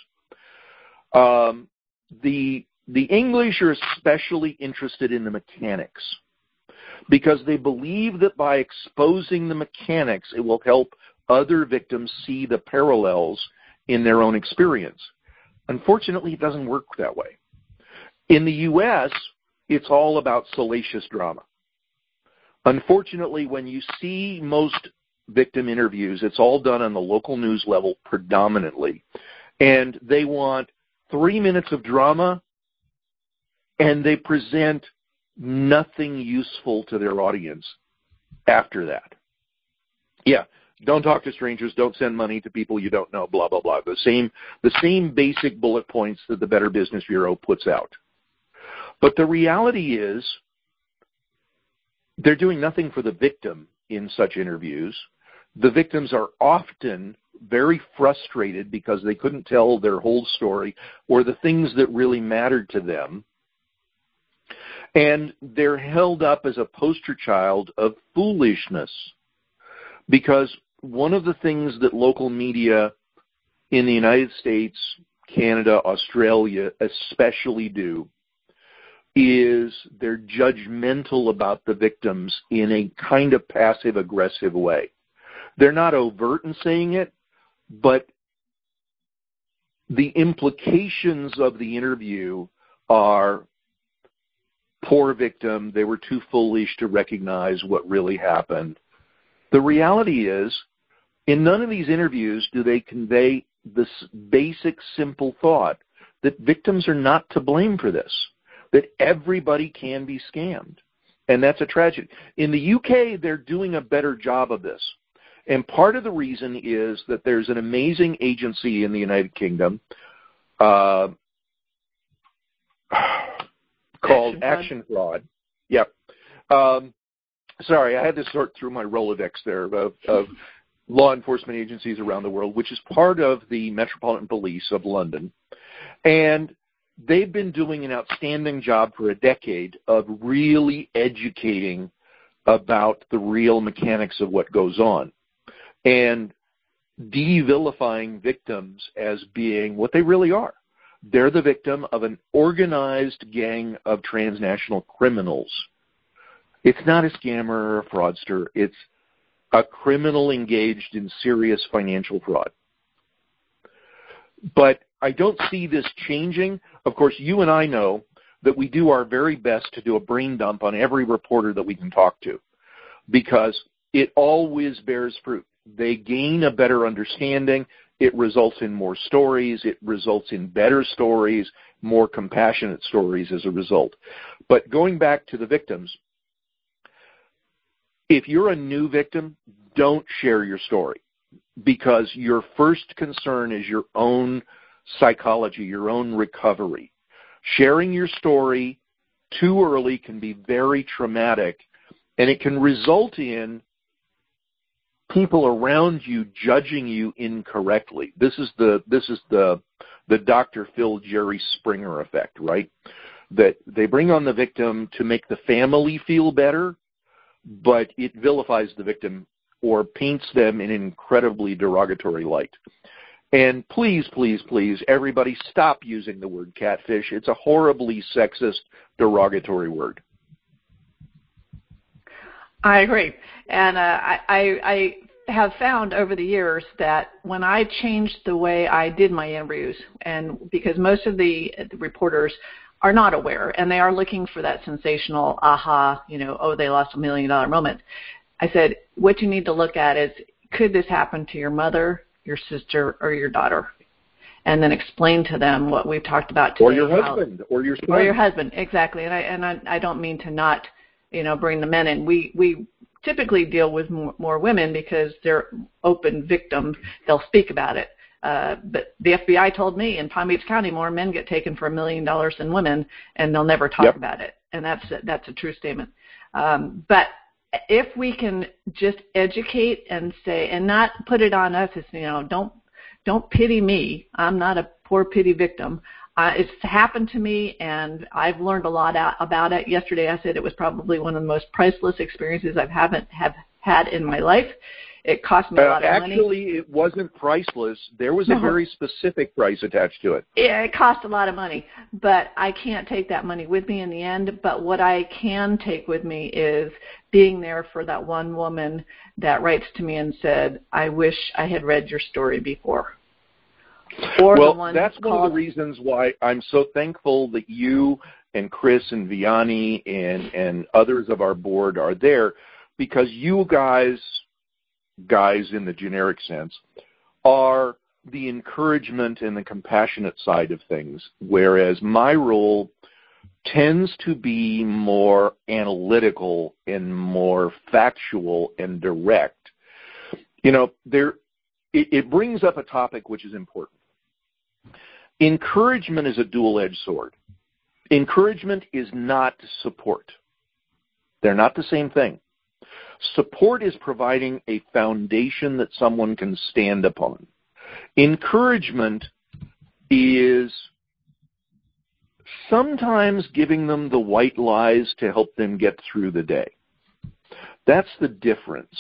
The English are especially interested in the mechanics because they believe that by exposing the mechanics, it will help other victims see the parallels in their own experience. Unfortunately, it doesn't work that way. In the U.S., it's all about salacious drama. Unfortunately, when you see most victim interviews, it's all done on the local news level predominantly. And they want 3 minutes of drama, and they present nothing useful to their audience after that. Yeah, don't talk to strangers, don't send money to people you don't know, blah, blah, blah. The same basic bullet points that the Better Business Bureau puts out. But the reality is they're doing nothing for the victim in such interviews. The victims are often very frustrated because they couldn't tell their whole story or the things that really mattered to them. And they're held up as a poster child of foolishness because one of the things that local media in the United States, Canada, Australia especially do is they're judgmental about the victims in a kind of passive-aggressive way. They're not overt in saying it, but the implications of the interview are, poor victim, they were too foolish to recognize what really happened. The reality is, in none of these interviews do they convey this basic, simple thought that victims are not to blame for this, that everybody can be scammed. And that's a tragedy. In the UK, they're doing a better job of this. And part of the reason is that there's an amazing agency in the United Kingdom called Action Fraud. Yep. Sorry, I had to sort through my Rolodex there of law enforcement agencies around the world, which is part of the Metropolitan Police of London. And they've been doing an outstanding job for a decade of really educating about the real mechanics of what goes on and de-vilifying victims as being what they really are. They're the victim of an organized gang of transnational criminals. It's not a scammer or a fraudster. It's a criminal engaged in serious financial fraud. But I don't see this changing. Of course, you and I know that we do our very best to do a brain dump on every reporter that we can talk to because it always bears fruit. They gain a better understanding. It results in more stories. It results in better stories, more compassionate stories as a result. But going back to the victims, if you're a new victim, don't share your story, because your first concern is your own psychology, your own recovery. Sharing your story too early can be very traumatic, and it can result in people around you judging you incorrectly. This is the Dr. Phil Jerry Springer effect, right? That they bring on the victim to make the family feel better, but it vilifies the victim or paints them in an incredibly derogatory light. And please, please, please, everybody stop using the word catfish. It's a horribly sexist, derogatory word. I agree. And I have found over the years that when I changed the way I did my interviews, and because most of the reporters are not aware, and they are looking for that sensational aha, oh, they lost $1 million moment. I said, what you need to look at is, could this happen to your mother, your sister, or your daughter? And then explain to them what we've talked about today. Or your husband, or your son. Or your husband, exactly. And I don't mean to not, bring the men in. We typically deal with more women because they're open victims. They'll speak about it. But the FBI told me in Palm Beach County more men get taken for $1 million than women, and they'll never talk about it. And that's a true statement. But if we can just educate and say, and not put it on us as, don't pity me. I'm not a poor pity victim. It's happened to me, and I've learned a lot about it. Yesterday I said it was probably one of the most priceless experiences have had in my life. It cost me a lot of money. Actually, it wasn't priceless. There was a very specific price attached to it. Yeah, it cost a lot of money, but I can't take that money with me in the end. But what I can take with me is being there for that one woman that writes to me and said, I wish I had read your story before. Well, that's one of the reasons why I'm so thankful that you and Chris and Vianney and others of our board are there, because you guys in the generic sense, are the encouragement and the compassionate side of things, whereas my role tends to be more analytical and more factual and direct. It brings up a topic which is important. Encouragement is a dual-edged sword. Encouragement is not support. They're not the same thing. Support is providing a foundation that someone can stand upon. Encouragement is sometimes giving them the white lies to help them get through the day. That's the difference.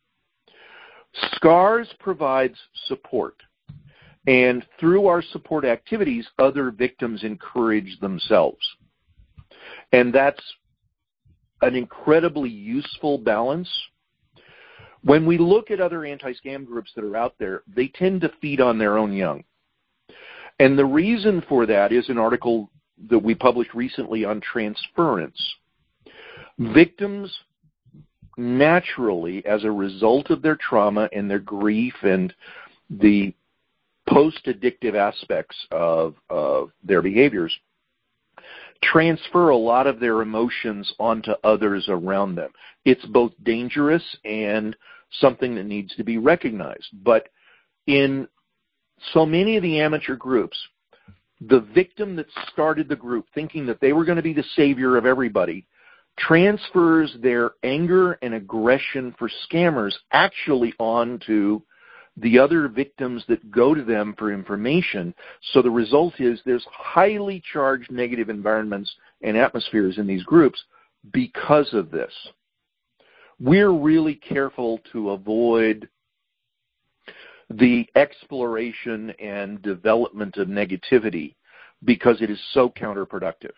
SCARS provides support, and through our support activities, other victims encourage themselves. And that's an incredibly useful balance. When we look at other anti-scam groups that are out there, they tend to feed on their own young. And the reason for that is an article that we published recently on transference. Victims naturally, as a result of their trauma and their grief and the post-addictive aspects of their behaviors, transfer a lot of their emotions onto others around them. It's both dangerous and something that needs to be recognized. But in so many of the amateur groups, the victim that started the group thinking that they were going to be the savior of everybody transfers their anger and aggression for scammers actually onto the other victims that go to them for information. So the result is there's highly charged negative environments and atmospheres in these groups because of this. We're really careful to avoid the exploration and development of negativity because it is so counterproductive.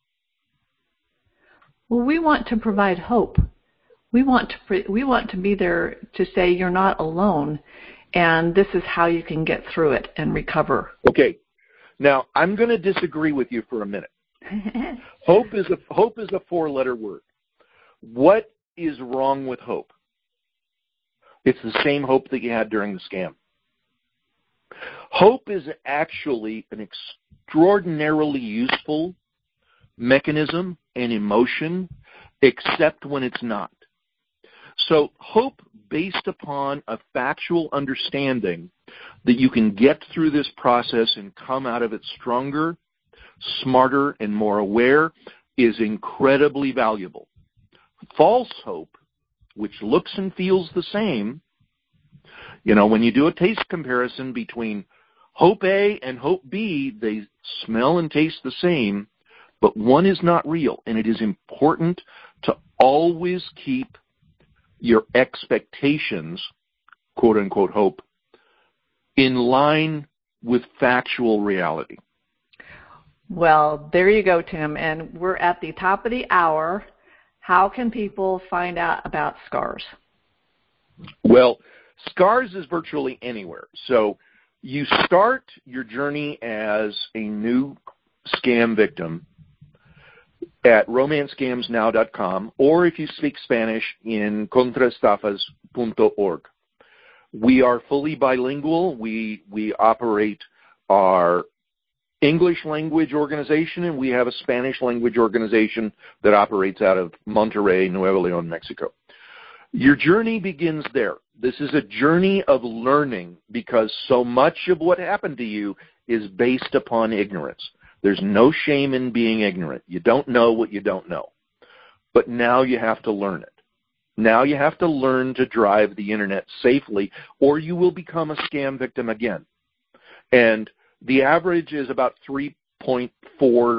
Well, we want to provide hope. We want to be there to say you're not alone, and this is how you can get through it and recover. Okay. Now, I'm going to disagree with you for a minute. Hope is a four-letter word. What is wrong with hope? It's the same hope that you had during the scam. Hope is actually an extraordinarily useful mechanism and emotion, except when it's not. So hope based upon a factual understanding that you can get through this process and come out of it stronger, smarter, and more aware is incredibly valuable. False hope, which looks and feels the same, when you do a taste comparison between Hope A and Hope B, they smell and taste the same, but one is not real, and it is important to always keep your expectations, quote-unquote hope, in line with factual reality. Well, there you go, Tim, and we're at the top of the hour. How can people find out about SCARS? Well, SCARS is virtually anywhere. So you start your journey as a new scam victim at romancescamsnow.com, or if you speak Spanish, in contraestafas.org. We are fully bilingual. We operate our English language organization, and we have a Spanish language organization that operates out of Monterrey, Nuevo León, Mexico. Your journey begins there. This is a journey of learning because so much of what happened to you is based upon ignorance. There's no shame in being ignorant. You don't know what you don't know. But now you have to learn it. Now you have to learn to drive the internet safely, or you will become a scam victim again. And the average is about 3.4 or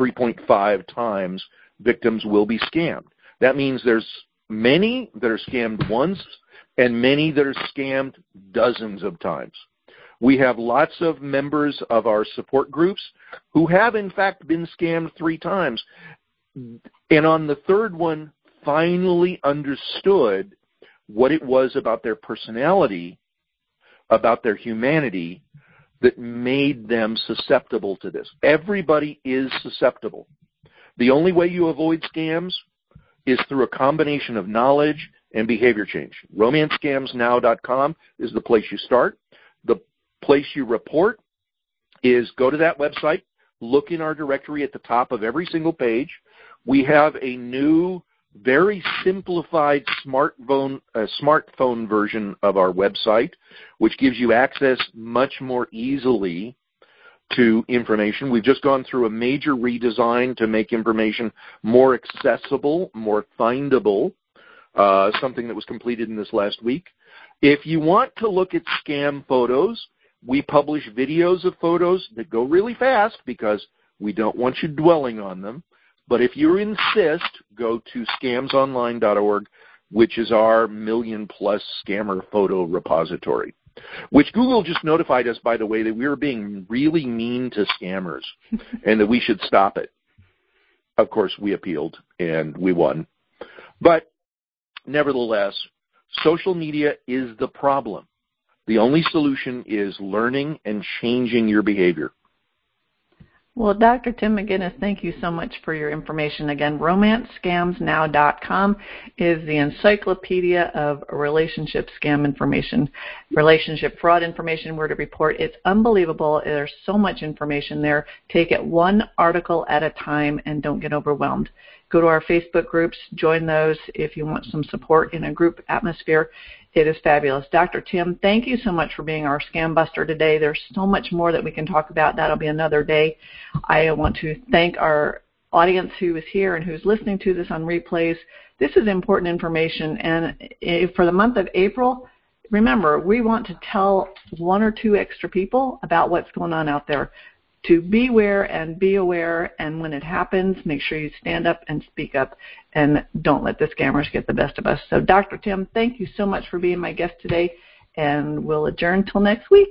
3.5 times victims will be scammed. That means there's many that are scammed once and many that are scammed dozens of times. We have lots of members of our support groups who have, in fact, been scammed 3 times. And on the third one, finally understood what it was about their personality, about their humanity, that made them susceptible to this. Everybody is susceptible. The only way you avoid scams is through a combination of knowledge and behavior change. romancescamsnow.com is the place you start. The place you report is go to that website, look in our directory at the top of every single page. We have a new, very simplified smartphone version of our website, which gives you access much more easily to information. We've just gone through a major redesign to make information more accessible, more findable, something that was completed in this last week. If you want to look at scam photos, we publish videos of photos that go really fast because we don't want you dwelling on them. But if you insist, go to scamsonline.org, which is our million-plus scammer photo repository, which Google just notified us, by the way, that we were being really mean to scammers and that we should stop it. Of course, we appealed, and we won. But nevertheless, social media is the problem. The only solution is learning and changing your behavior. Well, Dr. Tim McGinnis, thank you so much for your information. Again, romancescamsnow.com is the encyclopedia of relationship scam information, relationship fraud information, where to report. It's unbelievable. There's so much information there. Take it one article at a time and don't get overwhelmed. Go to our Facebook groups, join those if you want some support in a group atmosphere. It is fabulous. Dr. Tim, thank you so much for being our Scam Buster today. There's so much more that we can talk about. That'll be another day. I want to thank our audience who is here and who's listening to this on replays. This is important information. And for the month of April, remember, we want to tell 1 or 2 extra people about what's going on out there. To beware and be aware, and when it happens, make sure you stand up and speak up, and don't let the scammers get the best of us. So, Dr. Tim, thank you so much for being my guest today, and we'll adjourn till next week.